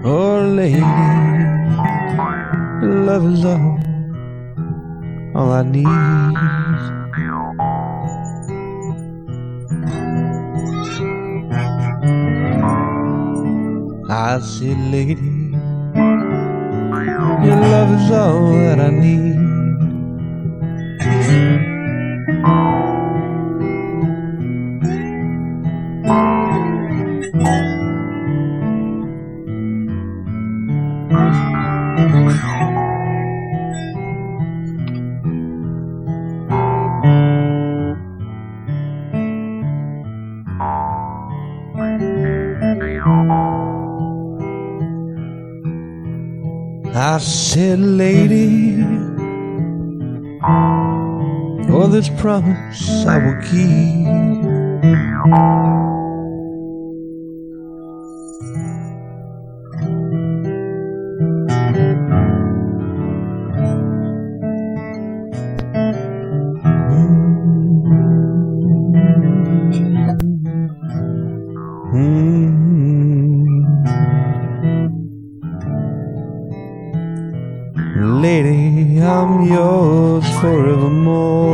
Oh, lady, love is all I need. I said, lady, your love is all that I need. I said, lady, for this promise I will keep. Lady, I'm yours forevermore.